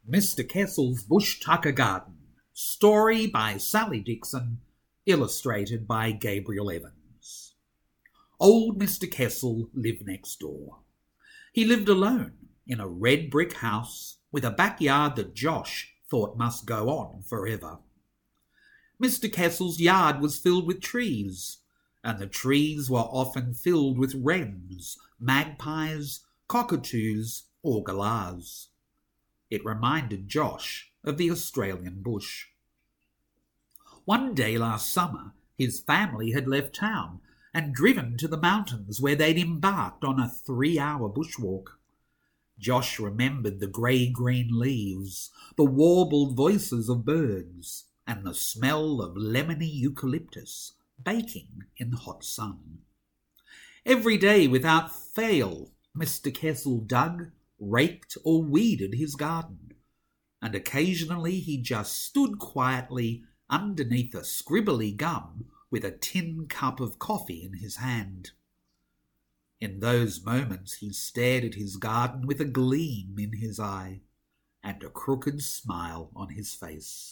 Mr. Kessel's Bush Tucker Garden. Story by Sally Dixon, illustrated by Gabriel Evans. Old Mr. Kessel lived next door. He lived alone in a red brick house with a backyard that Josh thought must go on forever. Mr. Kessel's yard was filled with trees, and the trees were often filled with wrens, magpies, cockatoos, or galahs. It reminded Josh of the Australian bush. One day last summer, his family had left town and driven to the mountains where they'd embarked on a 3-hour bushwalk. Josh remembered the grey-green leaves, the warbled voices of birds, and the smell of lemony eucalyptus baking in the hot sun. Every day without fail, Mr. Kessel dug, raked or weeded his garden, and occasionally he just stood quietly underneath a scribbly gum with a tin cup of coffee in his hand. In those moments he stared at his garden with a gleam in his eye and a crooked smile on his face.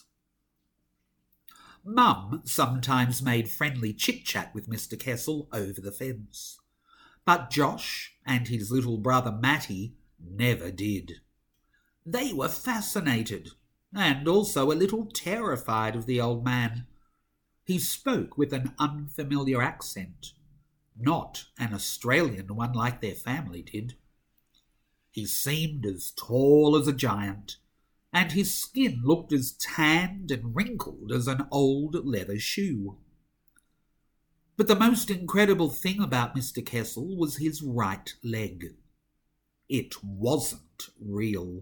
Mum sometimes made friendly chit-chat with Mr. Kessel over the fence, but Josh and his little brother Matty never did. They were fascinated and also a little terrified of the old man. He spoke with an unfamiliar accent, not an Australian one like their family did. He seemed as tall as a giant, and his skin looked as tanned and wrinkled as an old leather shoe. But the most incredible thing about Mr. Kessel was his right leg. It wasn't real.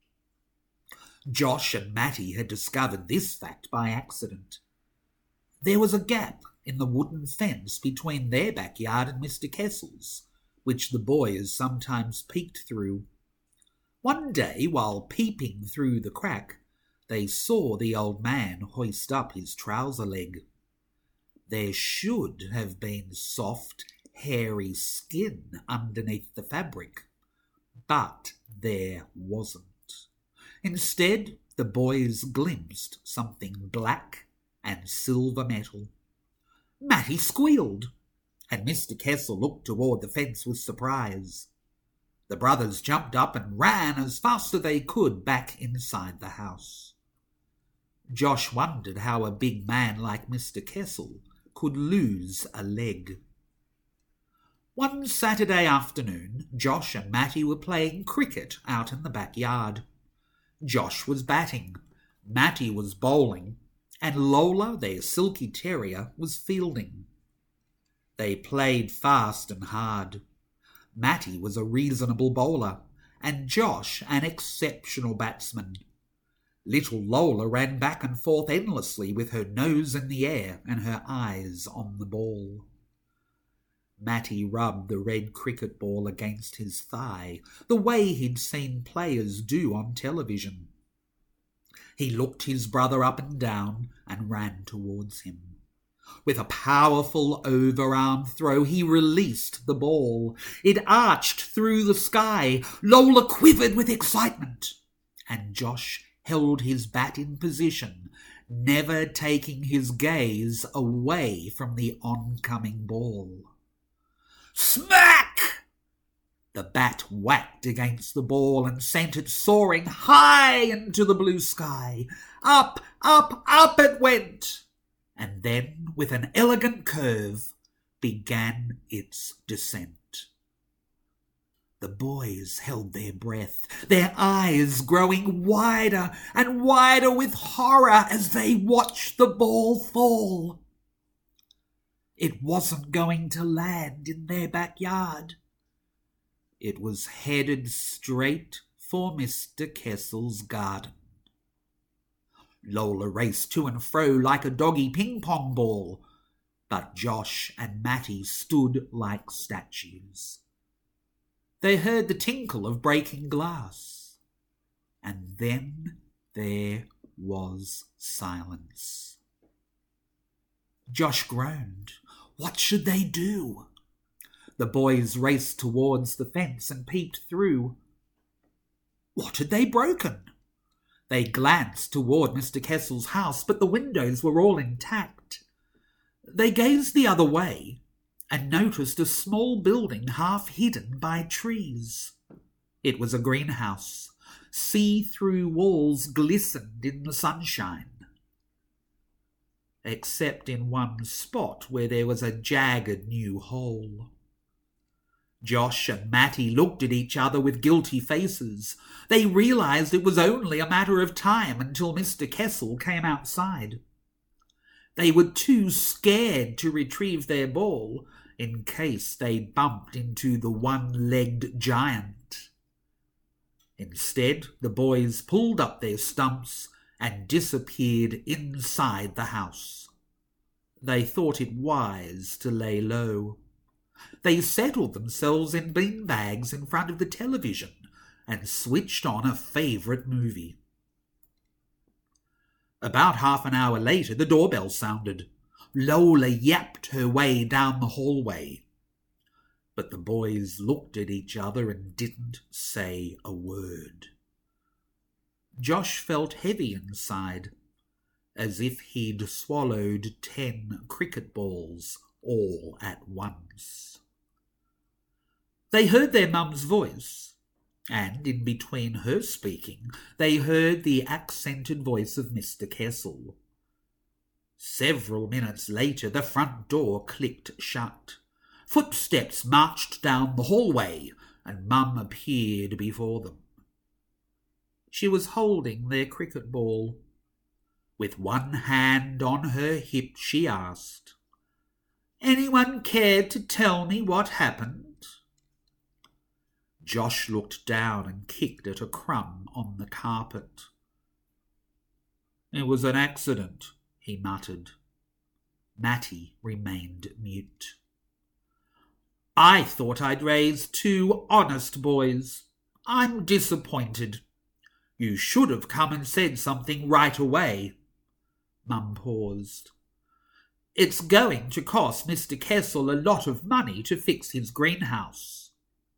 Josh and Matty had discovered this fact by accident. There was a gap in the wooden fence between their backyard and Mr. Kessel's, which the boys sometimes peeked through. One day, while peeping through the crack, they saw the old man hoist up his trouser leg. There should have been soft, hairy skin underneath the fabric, but there wasn't. Instead, the boys glimpsed something black and silver metal. Matty squealed, and Mr. Kessel looked toward the fence with surprise. The brothers jumped up and ran as fast as they could back inside the house. Josh wondered how a big man like Mr. Kessel could lose a leg. One Saturday afternoon, Josh and Matty were playing cricket out in the backyard. Josh was batting, Matty was bowling, and Lola, their silky terrier, was fielding. They played fast and hard. Matty was a reasonable bowler, and Josh an exceptional batsman. Little Lola ran back and forth endlessly with her nose in the air and her eyes on the ball. Matty rubbed the red cricket ball against his thigh, the way he'd seen players do on television. He looked his brother up and down and ran towards him. With a powerful overarm throw, he released the ball. It arched through the sky. Lola quivered with excitement, and Josh held his bat in position, never taking his gaze away from the oncoming ball. Smack! The bat whacked against the ball and sent it soaring high into the blue sky. Up, up, up it went, and then, with an elegant curve, began its descent. The boys held their breath, their eyes growing wider and wider with horror as they watched the ball fall. It wasn't going to land in their backyard. It was headed straight for Mr. Kessel's garden. Lola raced to and fro like a doggy ping-pong ball, but Josh and Matty stood like statues. They heard the tinkle of breaking glass, and then there was silence. Josh groaned. What should they do? The boys raced towards the fence and peeped through. What had they broken? They glanced toward Mr. Kessel's house, but the windows were all intact. They gazed the other way and noticed a small building half hidden by trees. It was a greenhouse. See-through walls glistened in the sunshine, except in one spot where there was a jagged new hole. Josh and Matty looked at each other with guilty faces. They realized it was only a matter of time until Mr. Kessel came outside. They were too scared to retrieve their ball in case they bumped into the one-legged giant. Instead, the boys pulled up their stumps and disappeared inside the house. They thought it wise to lay low. They settled themselves in beanbags in front of the television and switched on a favourite movie. About half an hour later, the doorbell sounded. Lola yapped her way down the hallway. But the boys looked at each other and didn't say a word. Josh felt heavy inside, as if he'd swallowed 10 cricket balls all at once. They heard their mum's voice, and in between her speaking, they heard the accented voice of Mr. Kessel. Several minutes later, the front door clicked shut. Footsteps marched down the hallway, and Mum appeared before them. She was holding their cricket ball. With one hand on her hip, she asked, "Anyone care to tell me what happened?" Josh looked down and kicked at a crumb on the carpet. "It was an accident," he muttered. Matty remained mute. "I thought I'd raised 2 honest boys. I'm disappointed. You should have come and said something right away." Mum paused. "It's going to cost Mr. Kessel a lot of money to fix his greenhouse."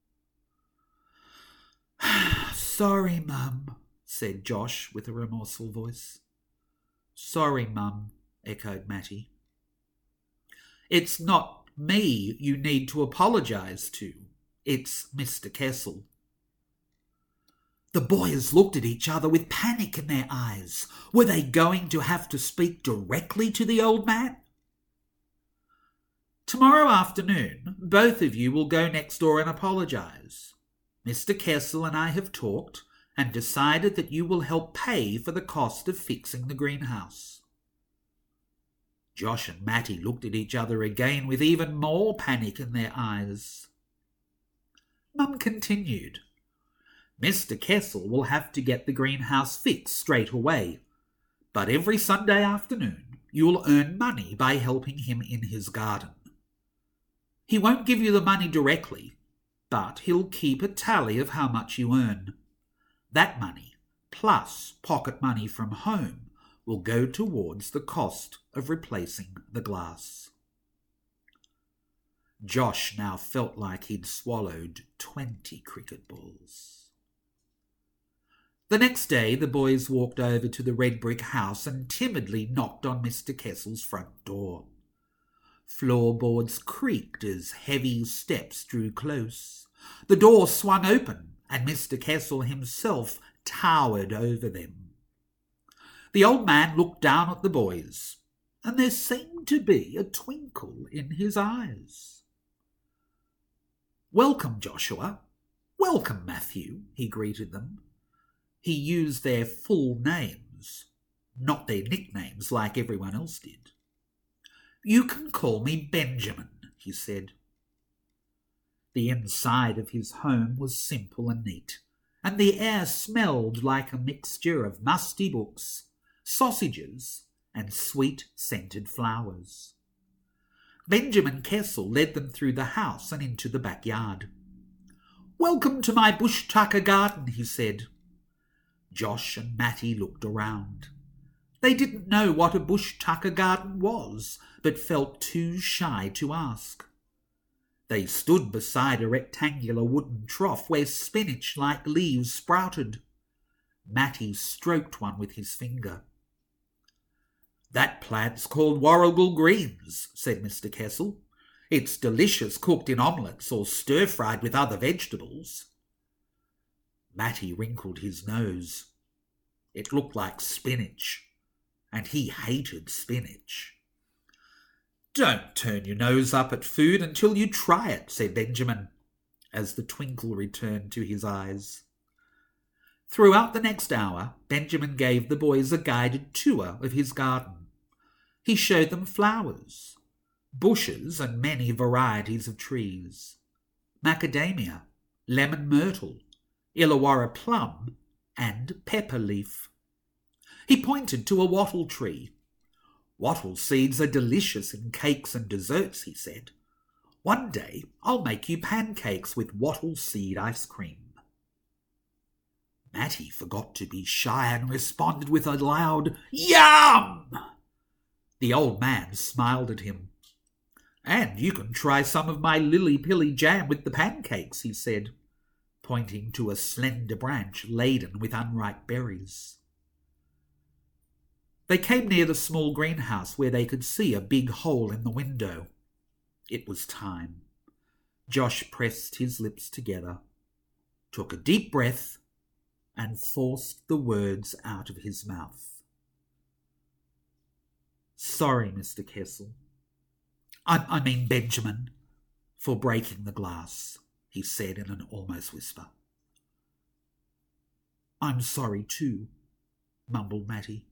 "Sorry, Mum," said Josh with a remorseful voice. "Sorry, Mum," echoed Matty. "It's not me you need to apologise to. It's Mr. Kessel." The boys looked at each other with panic in their eyes. Were they going to have to speak directly to the old man? "Tomorrow afternoon, both of you will go next door and apologise. Mr. Kessel and I have talked and decided that you will help pay for the cost of fixing the greenhouse." Josh and Matty looked at each other again with even more panic in their eyes. Mum continued, "Mr. Kessel will have to get the greenhouse fixed straight away, but every Sunday afternoon you will earn money by helping him in his garden. He won't give you the money directly, but he'll keep a tally of how much you earn. That money, plus pocket money from home, will go towards the cost of replacing the glass." Josh now felt like he'd swallowed 20 cricket balls. The next day the boys walked over to the red brick house and timidly knocked on Mr. Kessel's front door. Floorboards creaked as heavy steps drew close. The door swung open, and Mr. Kessel himself towered over them. The old man looked down at the boys, and there seemed to be a twinkle in his eyes. "Welcome, Joshua. Welcome, Matthew," he greeted them. He used their full names, not their nicknames like everyone else did. "You can call me Benjamin," he said. The inside of his home was simple and neat, and the air smelled like a mixture of musty books, sausages, and sweet-scented flowers. Benjamin Kessel led them through the house and into the backyard. "Welcome to my bush tucker garden," he said. Josh and Matty looked around. They didn't know what a bush tucker garden was, but felt too shy to ask. They stood beside a rectangular wooden trough where spinach-like leaves sprouted. Matty stroked one with his finger. "That plant's called Warrigal Greens," said Mr. Kessel. "It's delicious cooked in omelettes or stir-fried with other vegetables." Matty wrinkled his nose. It looked like spinach, and he hated spinach. "Don't turn your nose up at food until you try it," said Benjamin, as the twinkle returned to his eyes. Throughout the next hour, Benjamin gave the boys a guided tour of his garden. He showed them flowers, bushes and many varieties of trees, macadamia, lemon myrtle, Illawarra plum, and pepper leaf. He pointed to a wattle tree. "Wattle seeds are delicious in cakes and desserts," he said. "One day I'll make you pancakes with wattle seed ice cream." Matty forgot to be shy and responded with a loud "Yum!" The old man smiled at him. "And you can try some of my lily-pilly jam with the pancakes," he said, pointing to a slender branch laden with unripe berries. They came near the small greenhouse where they could see a big hole in the window. It was time. Josh pressed his lips together, took a deep breath, and forced the words out of his mouth. "Sorry, Mr. Kessel. I mean Benjamin, for breaking the glass," he said in an almost whisper. "I'm sorry too," mumbled Matty.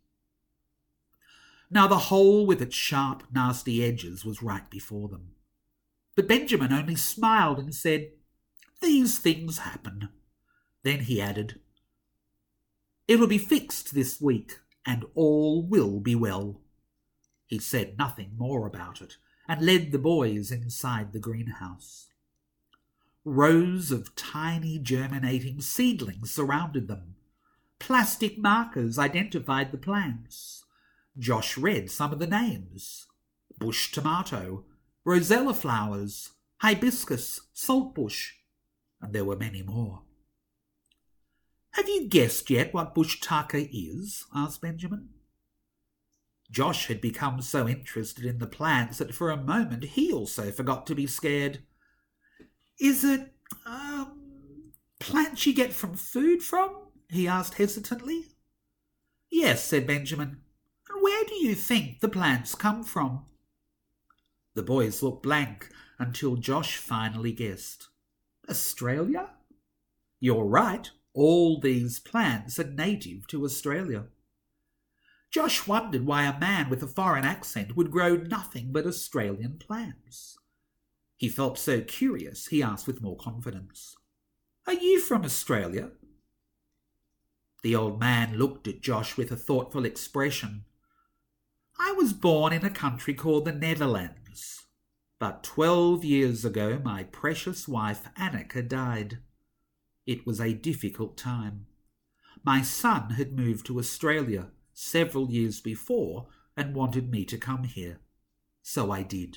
Now the hole with its sharp, nasty edges was right before them. But Benjamin only smiled and said, "These things happen." Then he added, "It'll be fixed this week, and all will be well." He said nothing more about it, and led the boys inside the greenhouse. Rows of tiny germinating seedlings surrounded them. Plastic markers identified the plants. Josh read some of the names: bush tomato, rosella flowers, hibiscus, saltbush, and there were many more. "Have you guessed yet what bush tucker is?" asked Benjamin. Josh had become so interested in the plants that for a moment he also forgot to be scared. "Is it, plants you get food from?" he asked hesitantly. "Yes," said Benjamin. "And where do you think the plants come from?" The boys looked blank until Josh finally guessed. "Australia?" "You're right. All these plants are native to Australia." Josh wondered why a man with a foreign accent would grow nothing but Australian plants. He felt so curious, he asked with more confidence, "Are you from Australia?" The old man looked at Josh with a thoughtful expression. "I was born in a country called the Netherlands, but 12 years ago my precious wife Annika died. It was a difficult time. My son had moved to Australia several years before and wanted me to come here, so I did."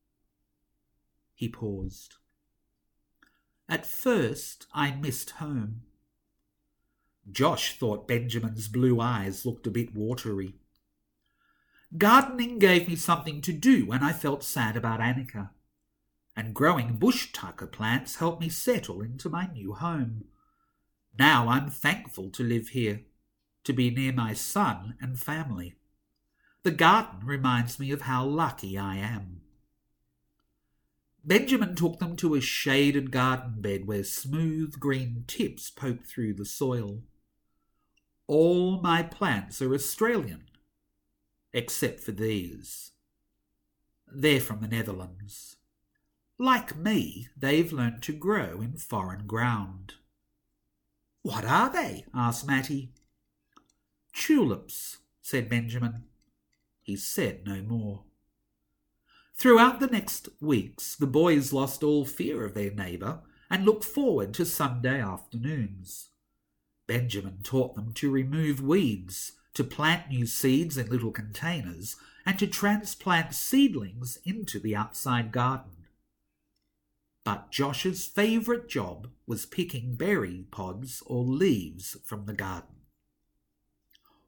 He paused. "At first I missed home." Josh thought Benjamin's blue eyes looked a bit watery. "Gardening gave me something to do when I felt sad about Annika, and growing bush tucker plants helped me settle into my new home. Now I'm thankful to live here, to be near my son and family. The garden reminds me of how lucky I am." Benjamin took them to a shaded garden bed where smooth green tips poked through the soil. "All my plants are Australian, except for these. They're from the Netherlands. Like me, they've learnt to grow in foreign ground." "What are they?" asked Matty. "Tulips," said Benjamin. He said no more. Throughout the next weeks, the boys lost all fear of their neighbour and looked forward to Sunday afternoons. Benjamin taught them to remove weeds, to plant new seeds in little containers, and to transplant seedlings into the outside garden. But Josh's favourite job was picking berry pods or leaves from the garden.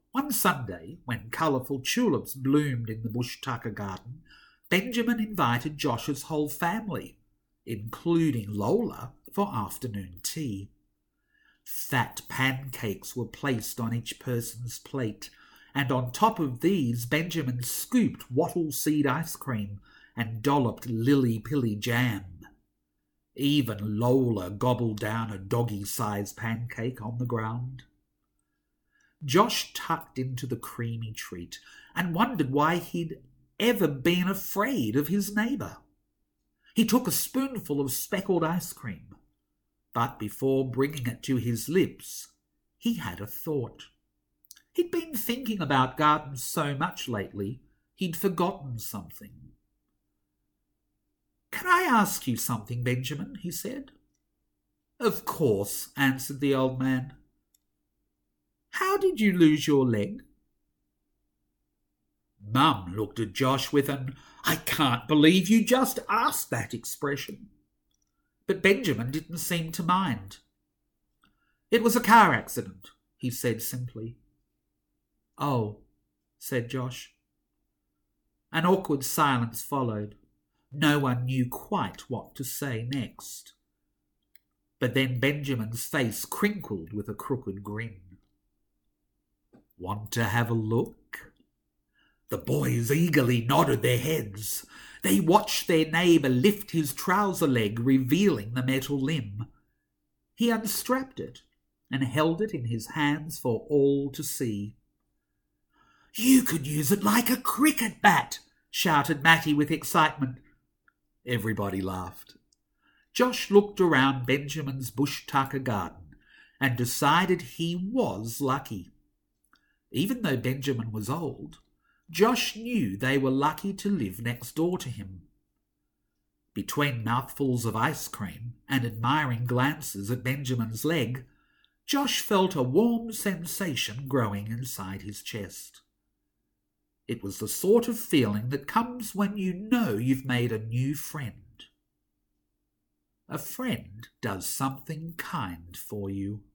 One Sunday, when colourful tulips bloomed in the Bush Tucker garden, Benjamin invited Josh's whole family, including Lola, for afternoon tea. Fat pancakes were placed on each person's plate, and on top of these Benjamin scooped wattle seed ice cream and dolloped lily-pilly jam. Even Lola gobbled down a doggy-sized pancake on the ground. Josh tucked into the creamy treat and wondered why he'd ever been afraid of his neighbour. He took a spoonful of speckled ice cream, but before bringing it to his lips, he had a thought. He'd been thinking about gardens so much lately, he'd forgotten something. "Can I ask you something, Benjamin?" he said. "Of course," answered the old man. "How did you lose your leg?" Mum looked at Josh with an "I can't believe you just asked that" expression. But Benjamin didn't seem to mind. "It was a car accident," he said simply. "Oh," said Josh. An awkward silence followed. No one knew quite what to say next. But then Benjamin's face crinkled with a crooked grin. "Want to have a look?" The boys eagerly nodded their heads. They watched their neighbour lift his trouser leg, revealing the metal limb. He unstrapped it and held it in his hands for all to see. "You could use it like a cricket bat," shouted Matty with excitement. Everybody laughed. Josh looked around Benjamin's Bush Tucker garden and decided he was lucky. Even though Benjamin was old, Josh knew they were lucky to live next door to him. Between mouthfuls of ice cream and admiring glances at Benjamin's leg, Josh felt a warm sensation growing inside his chest. It was the sort of feeling that comes when you know you've made a new friend. A friend does something kind for you.